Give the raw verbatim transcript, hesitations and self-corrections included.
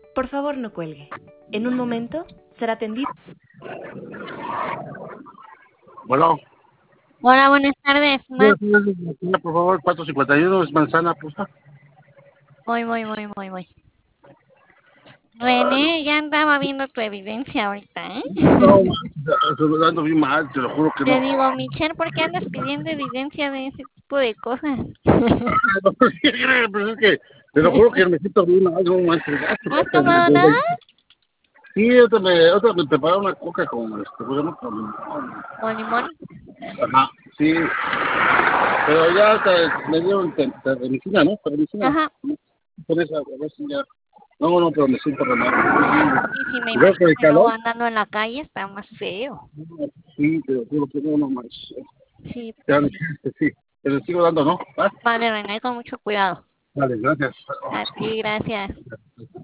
Por favor, no cuelgue. En un momento será atendido. Bueno, Hola, buenas tardes, Matt. por favor, cuatrocientos cincuenta y uno es manzana, puesta. Muy, muy, muy, muy, muy. René, ya andaba viendo tu evidencia ahorita, ¿eh? No, estoy dando bien mal, te lo juro que Te no. digo, Michelle, ¿por qué andas pidiendo evidencia de ese tipo de cosas? Pues es que, te lo juro que me siento bien mal, no manches. ¿No has tomado nada? Sí, otra me, otra me prepararon una coca con, este, pues, con limón. ¿Con limón? Ajá, sí. Pero ya hasta me dieron te- te- medicina, ¿no? Te- medicina. Ajá. Por eso, a ver si ya. No, no, pero me siento re mal. Sí, sí, me ¿Y luego imagino con el que luego calor? andando en la calle está más feo. Sí, te lo juro que no, no más. Sí, Ya, pues sí. sí. Te lo sigo dando, ¿no? ¿Va? Vale, René, con mucho cuidado. Vale, gracias. A ti, gracias.